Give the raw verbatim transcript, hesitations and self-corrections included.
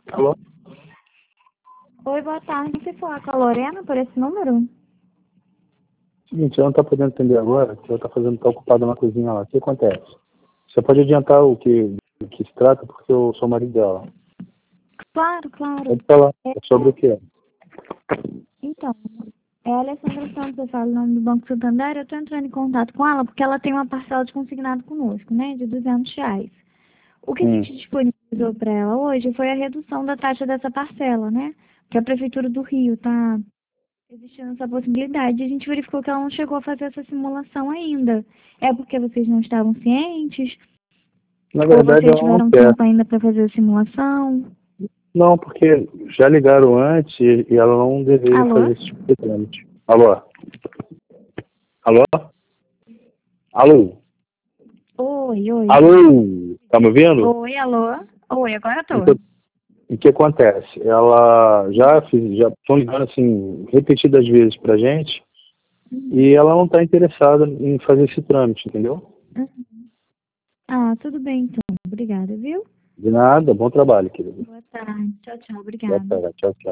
Alô? Oi, boa tarde. Você falar com a Lorena por esse número? Seguinte, ela não está podendo atender agora, porque ela está fazendo, tá ocupada na cozinha lá. O que acontece? Você pode adiantar o que, do que se trata, porque eu sou o marido dela. Claro, claro. Pode falar. É, É sobre o quê? então, é a Alessandra Santos, eu falo o nome do Banco Santander. Eu estou entrando em contato com ela porque ela tem uma parcela de consignado conosco, né, de duzentos reais. O que a Hum. gente disponibilizou para ela hoje foi a redução da taxa dessa parcela, né? Que a Prefeitura do Rio está existindo essa possibilidade. A gente verificou que ela não chegou a fazer essa simulação ainda. É porque vocês não estavam cientes? Na Ou verdade, vocês ela não tiveram quer. tempo ainda para fazer a simulação? Não, porque já ligaram antes e, e ela não deveria Alô? fazer esse tipo de trâmite. Alô? Alô? Alô? Oi, oi. Alô? Tá me ouvindo? Oi, alô? Oi, agora eu tô. Então, o que acontece? Ela já fiz, já estão ligando assim repetidas vezes pra gente Uhum. e ela não está interessada em fazer esse trâmite, entendeu? Uhum. Ah, tudo bem então. Obrigada, viu? De nada, bom trabalho, querido. Boa tarde. Tchau, tchau. Boa Obrigada. tarde, tchau, tchau.